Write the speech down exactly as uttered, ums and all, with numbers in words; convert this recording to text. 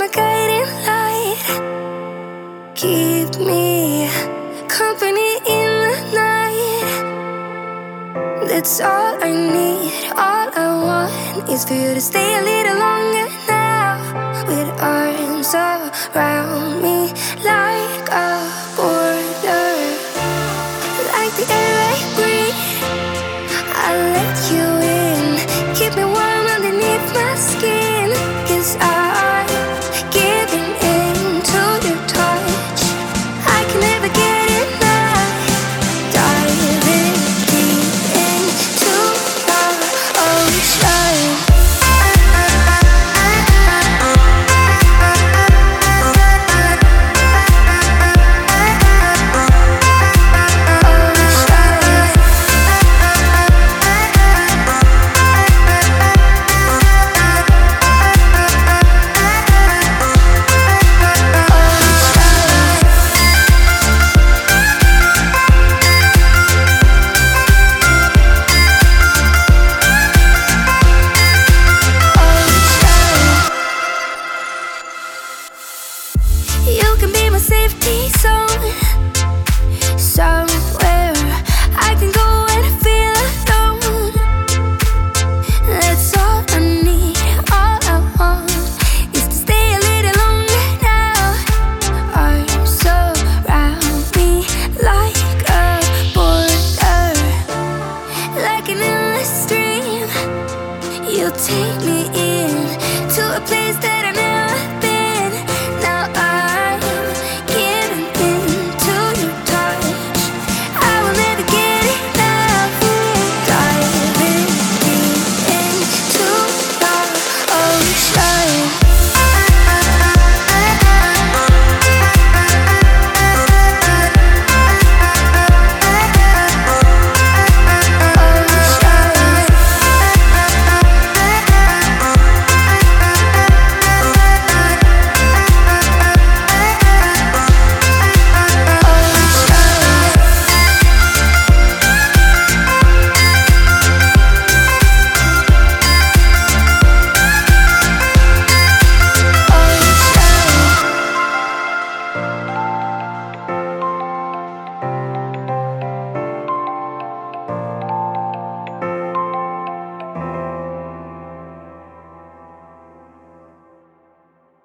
guiding light. Keep me company in the night. That's all I need. All I want is for you to stay a little longer now, with arms around me like a border, like the air I breathe. I'll let you in, keep me warm underneath my skin. 'Cause I'm giving in to your touch. I can never get enough. Diving deep into your ocean. You can be my safety zone, somewhere